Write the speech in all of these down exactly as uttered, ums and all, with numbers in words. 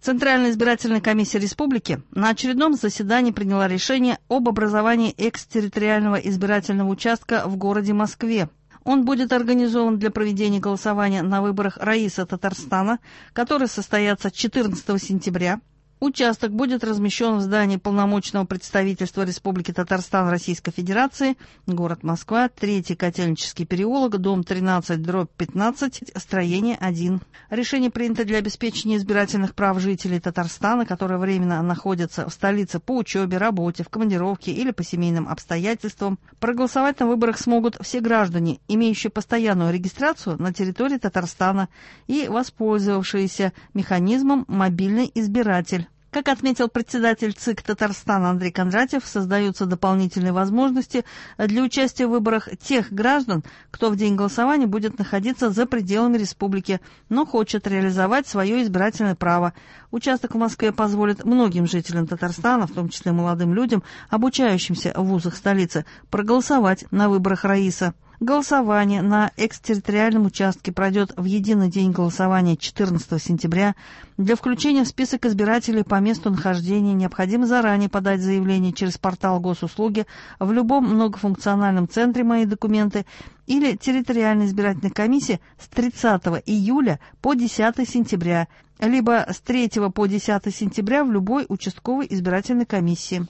Центральная избирательная комиссия республики на очередном заседании приняла решение об образовании экстерриториального избирательного участка в городе Москве. Он будет организован для проведения голосования на выборах Раиса Татарстана, которые состоятся четырнадцатого сентября. Участок будет размещен в здании полномочного представительства Республики Татарстан Российской Федерации, город Москва, третий Котельнический переулок, дом тринадцать, дробь пятнадцать, строение один. Решение принято для обеспечения избирательных прав жителей Татарстана, которые временно находятся в столице по учебе, работе, в командировке или по семейным обстоятельствам. Проголосовать на выборах смогут все граждане, имеющие постоянную регистрацию на территории Татарстана и воспользовавшиеся механизмом «Мобильный избиратель». Как отметил председатель ЦИК Татарстана Андрей Кондратьев, создаются дополнительные возможности для участия в выборах тех граждан, кто в день голосования будет находиться за пределами республики, но хочет реализовать свое избирательное право. Участок в Москве позволит многим жителям Татарстана, в том числе молодым людям, обучающимся в вузах столицы, проголосовать на выборах Раиса. Голосование на экстерриториальном участке пройдет в единый день голосования четырнадцатого сентября. Для включения в список избирателей по месту нахождения необходимо заранее подать заявление через портал госуслуги в любом многофункциональном центре «Мои документы» или территориальной избирательной комиссии с тридцатого июля по десятого сентября, либо с третьего по десятое сентября в любой участковой избирательной комиссии.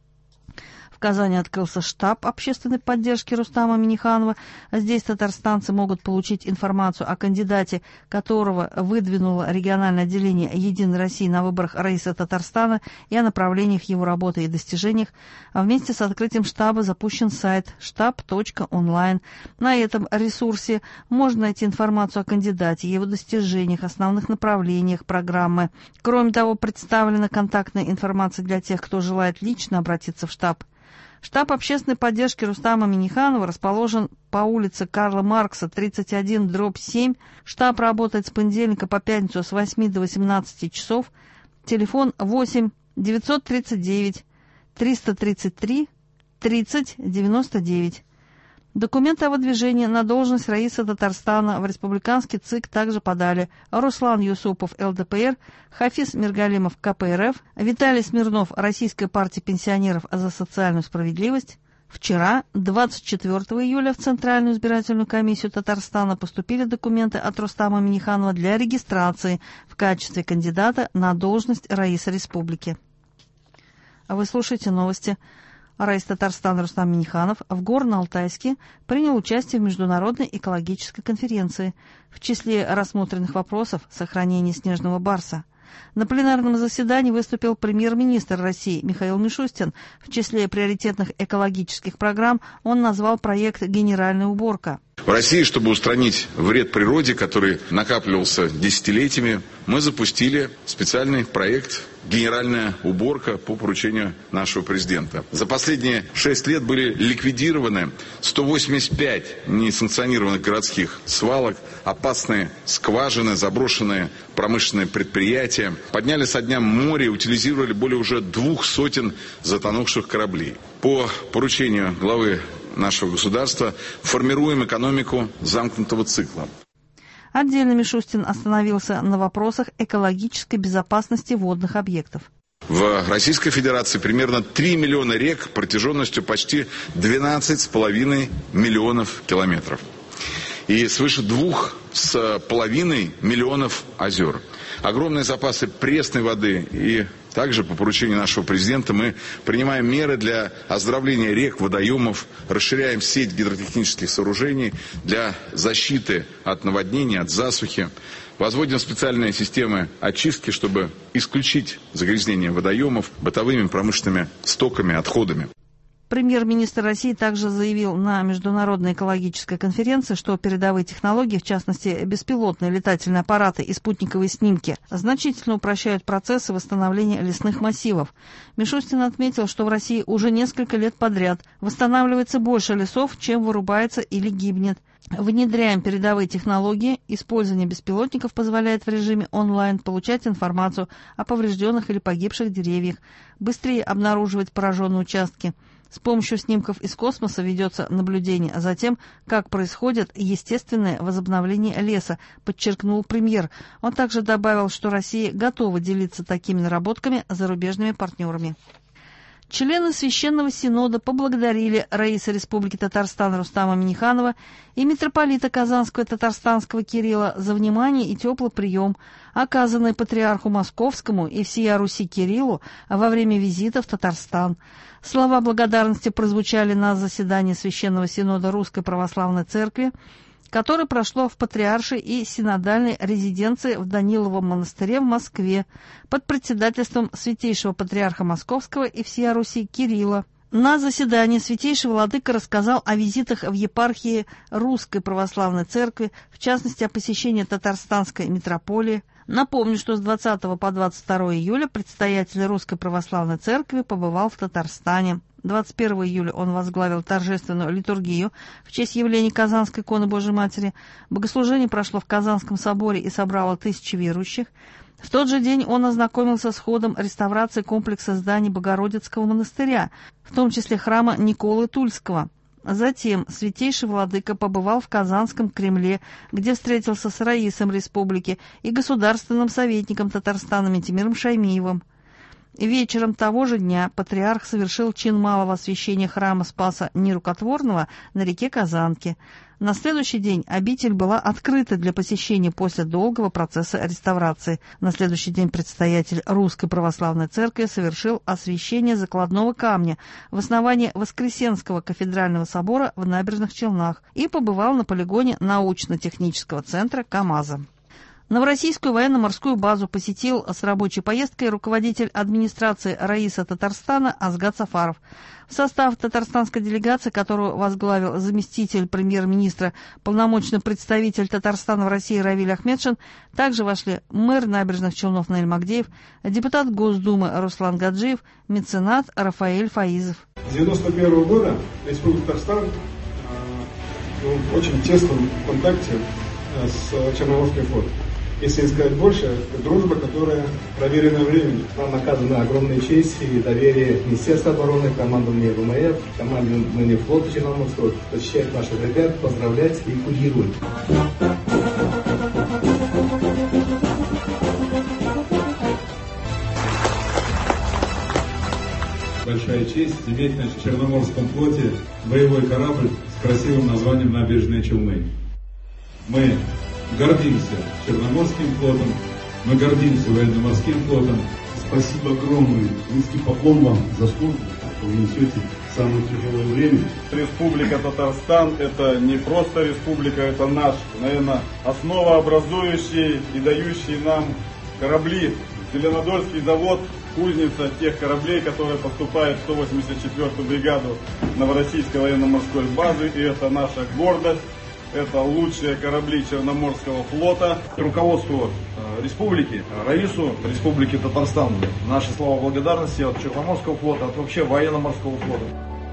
В Казани открылся штаб общественной поддержки Рустама Минниханова. Здесь татарстанцы могут получить информацию о кандидате, которого выдвинуло региональное отделение «Единой России» на выборах Раиса Татарстана, и о направлениях его работы и достижениях. А вместе с открытием штаба запущен сайт штаб точка онлайн. На этом ресурсе можно найти информацию о кандидате, его достижениях, основных направлениях программы. Кроме того, представлена контактная информация для тех, кто желает лично обратиться в штаб. Штаб общественной поддержки Рустама Минниханова расположен по улице Карла Маркса, тридцать один, дробь семь. Штаб работает с понедельника по пятницу с восьми до восемнадцати часов. Телефон восемь девятьсот тридцать девять триста тридцать три тридцать девяносто девять. Документы о выдвижении на должность Раиса Татарстана в республиканский ЦИК также подали Руслан Юсупов, эл дэ пэ эр, Хафиз Миргалимов, ка пэ эр эф, Виталий Смирнов, Российская партия пенсионеров за социальную справедливость. Вчера, двадцать четвёртого июля, в Центральную избирательную комиссию Татарстана поступили документы от Рустама Минниханова для регистрации в качестве кандидата на должность Раиса Республики. Вы слушаете новости. Раис Татарстана Рустам Минниханов в Горно-Алтайске принял участие в международной экологической конференции. В числе рассмотренных вопросов сохранение снежного барса. На пленарном заседании выступил премьер-министр России Михаил Мишустин. В числе приоритетных экологических программ он назвал проект «Генеральная уборка». В России, чтобы устранить вред природе, который накапливался десятилетиями, мы запустили специальный проект «Генеральная уборка» по поручению нашего президента. За последние шесть лет были ликвидированы сто восемьдесят пять несанкционированных городских свалок, опасные скважины, заброшенные промышленные предприятия. Подняли со дна моря и утилизировали более уже двух сотен затонувших кораблей. По поручению главы нашего государства формируем экономику замкнутого цикла. Отдельно Мишустин остановился на вопросах экологической безопасности водных объектов. В Российской Федерации примерно три миллиона рек протяженностью почти двенадцать с половиной миллионов километров. И свыше двух с половиной миллионов озер. Огромные запасы пресной воды, и также по поручению нашего президента мы принимаем меры для оздоровления рек, водоемов, расширяем сеть гидротехнических сооружений для защиты от наводнений, от засухи. Возводим специальные системы очистки, чтобы исключить загрязнение водоемов бытовыми промышленными стоками, отходами. Премьер-министр России также заявил на международной экологической конференции, что передовые технологии, в частности беспилотные летательные аппараты и спутниковые снимки, значительно упрощают процессы восстановления лесных массивов. Мишустин отметил, что в России уже несколько лет подряд восстанавливается больше лесов, чем вырубается или гибнет. Внедряем передовые технологии. Использование беспилотников позволяет в режиме онлайн получать информацию о поврежденных или погибших деревьях, быстрее обнаруживать пораженные участки. С помощью снимков из космоса ведется наблюдение за тем, как происходит естественное возобновление леса, подчеркнул премьер. Он также добавил, что Россия готова делиться такими наработками с зарубежными партнерами. Члены Священного Синода поблагодарили раиса Республики Татарстан Рустама Минниханова и митрополита Казанского и Татарстанского Кирилла за внимание и теплый прием, оказанный патриарху Московскому и всея Руси Кириллу во время визита в Татарстан. Слова благодарности прозвучали на заседании Священного Синода Русской Православной Церкви, которое прошло в Патриаршей и Синодальной резиденции в Даниловом монастыре в Москве под председательством Святейшего Патриарха Московского и всея Руси Кирилла. На заседании Святейший Владыка рассказал о визитах в епархии Русской Православной Церкви, в частности о посещении Татарстанской митрополии. Напомню, что с двадцатого по двадцать второе июля предстоятель Русской Православной Церкви побывал в Татарстане. двадцать первого июля он возглавил торжественную литургию в честь явления Казанской иконы Божией Матери. Богослужение прошло в Казанском соборе и собрало тысячи верующих. В тот же день он ознакомился с ходом реставрации комплекса зданий Богородицкого монастыря, в том числе храма Николы Тульского. Затем Святейший Владыка побывал в Казанском Кремле, где встретился с раисом республики и государственным советником Татарстана Митимиром Шаймиевым. Вечером того же дня патриарх совершил чин малого освящения храма Спаса Нерукотворного на реке Казанки. На следующий день обитель была открыта для посещения после долгого процесса реставрации. На следующий день предстоятель Русской Православной Церкви совершил освящение закладного камня в основании Воскресенского кафедрального собора в Набережных Челнах и побывал на полигоне научно-технического центра КамАЗа. Новороссийскую военно-морскую базу посетил с рабочей поездкой руководитель администрации раиса Татарстана Азгат Сафаров. В состав татарстанской делегации, которую возглавил заместитель премьер-министра, полномочный представитель Татарстана в России Равиль Ахмедшин, также вошли мэр Набережных Челнов Наиль Магдеев, депутат Госдумы Руслан Гаджиев, меценат Рафаэль Фаизов. С девяносто первого года Республика Татарстан э, в очень тесном контакте э, с Черноморским флотом. Если не сказать больше, это дружба, которая проверена временем. Нам оказаны огромные чести и доверие Министерства обороны, командования ВМФ, командования флота Черноморского, посещать наших ребят, поздравлять и курировать. Большая честь иметь на Черноморском флоте боевой корабль с красивым названием «Набережные Челны». Мы гордимся Черноморским флотом, мы гордимся военно-морским флотом. Спасибо огромное, низкий поклон вам за службу, что вы несете в самое тяжелое время. Республика Татарстан – это не просто республика, это наш, наверное, основообразующий и дающий нам корабли. Зеленодольский завод, кузница тех кораблей, которые поступают в сто восемьдесят четвёртую бригаду Новороссийской военно-морской базы, и это наша гордость. Это лучшие корабли Черноморского флота. Руководству э, республики, раису Республики Татарстан, наши слова благодарности от Черноморского флота, от вообще военно-морского флота.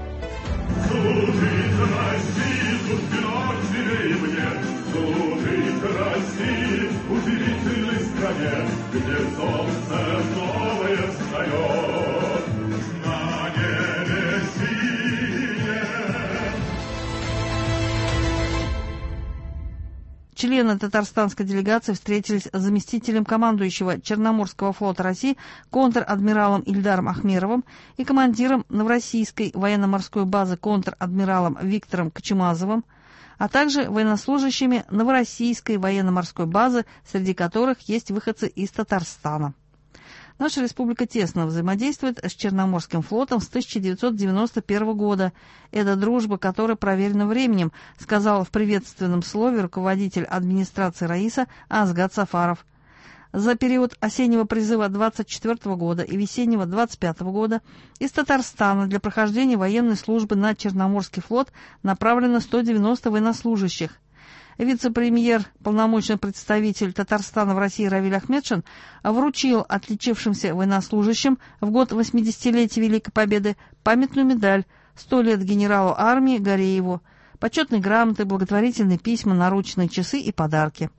Члены татарстанской делегации встретились с заместителем командующего Черноморского флота России контр-адмиралом Ильдаром Ахмеровым и командиром Новороссийской военно-морской базы контр-адмиралом Виктором Кочемазовым, а также военнослужащими Новороссийской военно-морской базы, среди которых есть выходцы из Татарстана. Наша республика тесно взаимодействует с Черноморским флотом с тысяча девятьсот девяносто первого года. Это дружба, которая проверена временем, сказал в приветственном слове руководитель администрации раиса Азгат Сафаров. За период осеннего призыва двадцать четвёртого года и весеннего двадцать пятого года из Татарстана для прохождения военной службы на Черноморский флот направлено сто девяносто военнослужащих. Вице-премьер, полномочный представитель Татарстана в России Равиль Ахмедшин вручил отличившимся военнослужащим в год восьмидесятилетия Великой Победы памятную медаль «сто лет генералу армии Гарееву», почетные грамоты, благотворительные письма, наручные часы и подарки.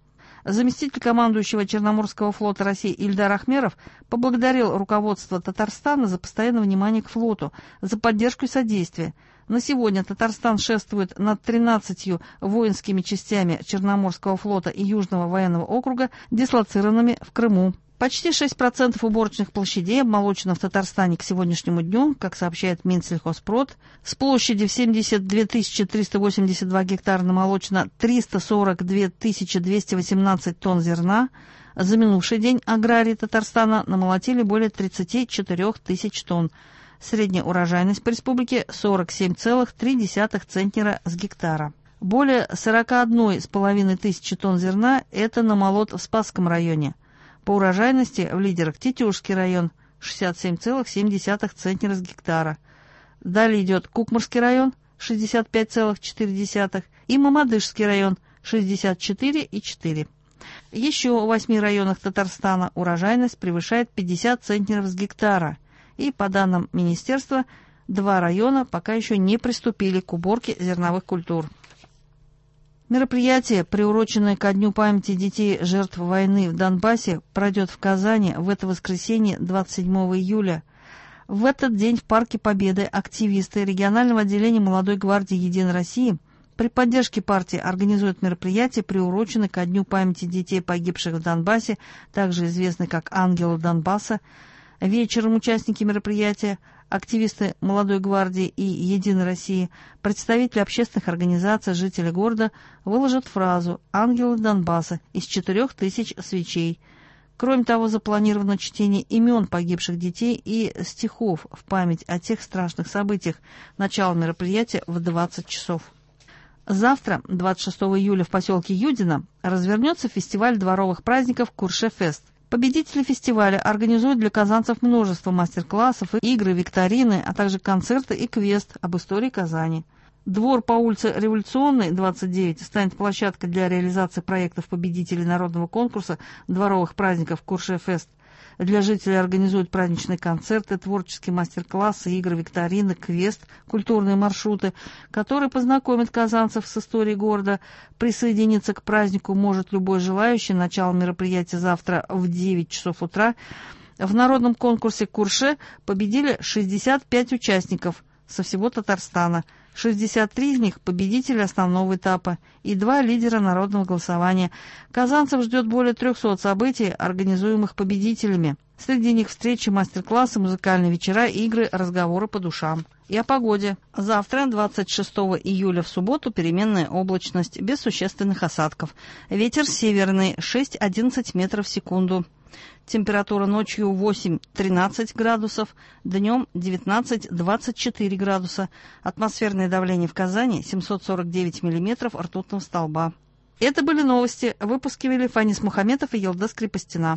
Заместитель командующего Черноморского флота России Ильдар Ахмеров поблагодарил руководство Татарстана за постоянное внимание к флоту, за поддержку и содействие. На сегодня Татарстан шествует над тринадцатью воинскими частями Черноморского флота и Южного военного округа, дислоцированными в Крыму. Почти шесть процентов уборочных площадей обмолочено в Татарстане к сегодняшнему дню, как сообщает Минсельхозпрод. С площади в семьдесят две тысячи триста восемьдесят два гектара намолочено триста сорок две тысячи двести восемнадцать тонн зерна. За минувший день аграрии Татарстана намолотили более тридцать четыре тысячи тонн. Средняя урожайность по республике сорок семь целых три десятых центнера с гектара. Более сорок одна с половиной тысячи тонн зерна – это намолот в Спасском районе. По урожайности в лидерах Тетюшский район – шестьдесят семь целых семь десятых центнера с гектара. Далее идет Кукмарский район – шестьдесят пять целых четыре десятых и Мамадышский район – шестьдесят четыре целых четыре десятых. Еще в восьми районах Татарстана урожайность превышает пятьдесят центнеров с гектара. И, по данным министерства, два района пока еще не приступили к уборке зерновых культур. Мероприятие, приуроченное ко Дню памяти детей жертв войны в Донбассе, пройдет в Казани в это воскресенье, двадцать седьмого июля. В этот день в Парке Победы активисты регионального отделения Молодой гвардии «Единой России» при поддержке партии организуют мероприятие, приуроченное ко Дню памяти детей, погибших в Донбассе, также известный как «Ангелы Донбасса». Вечером участники мероприятия, активисты Молодой гвардии и Единой России, представители общественных организаций, жители города выложат фразу «Ангелы Донбасса» из четырех тысяч свечей. Кроме того, запланировано чтение имен погибших детей и стихов в память о тех страшных событиях. Начало мероприятия в двадцать часов. Завтра, двадцать шестого июля, в поселке Юдино развернется фестиваль дворовых праздников «Курше-фест». Победители фестиваля организуют для казанцев множество мастер-классов, игры, викторины, а также концерты и квест об истории Казани. Двор по улице Революционной, двадцать девять, станет площадкой для реализации проектов победителей народного конкурса дворовых праздников «Курше-фест». Для жителей организуют праздничные концерты, творческие мастер-классы, игры, викторины, квест, культурные маршруты, которые познакомят казанцев с историей города. Присоединиться к празднику может любой желающий. Начало мероприятия завтра в девять часов утра. В народном конкурсе «Курше» победили шестьдесят пять участников со всего Татарстана. шестьдесят три из них – победители основного этапа и два лидера народного голосования. Казанцев ждет более трехсот событий, организуемых победителями. Среди них встречи, мастер-классы, музыкальные вечера, игры, разговоры по душам. И о погоде. Завтра, двадцать шестого июля, в субботу, переменная облачность, без существенных осадков. Ветер северный, шесть-одиннадцать метров в секунду. Температура ночью восемь-тринадцать градусов, днем девятнадцать-двадцать четыре градуса. Атмосферное давление в Казани семьсот сорок девять миллиметров ртутного столба. Это были новости. Выпуски вели Фанис Мухаметов и Елдас Крепостина.